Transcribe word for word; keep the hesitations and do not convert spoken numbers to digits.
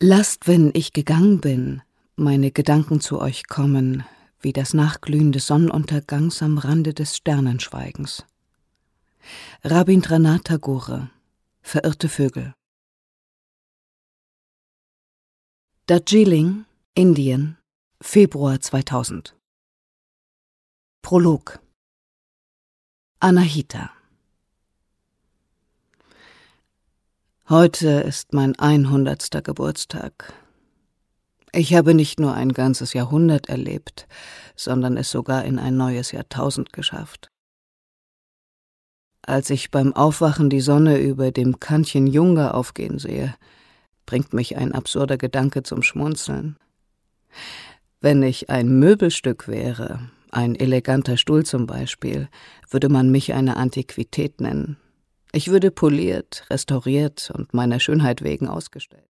Lasst, wenn ich gegangen bin, meine Gedanken zu euch kommen, wie das Nachglühen des Sonnenuntergangs am Rande des Sternenschweigens. Rabindranath Tagore, Verirrte Vögel. Darjeeling, Indien, Februar zweitausend. Prolog. Anahita. Heute ist mein einhundertster Geburtstag. Ich habe nicht nur ein ganzes Jahrhundert erlebt, sondern es sogar in ein neues Jahrtausend geschafft. Als ich beim Aufwachen die Sonne über dem Kanchenjunga aufgehen sehe, bringt mich ein absurder Gedanke zum Schmunzeln. Wenn ich ein Möbelstück wäre, ein eleganter Stuhl zum Beispiel, würde man mich eine Antiquität nennen. Ich würde poliert, restauriert und meiner Schönheit wegen ausgestellt.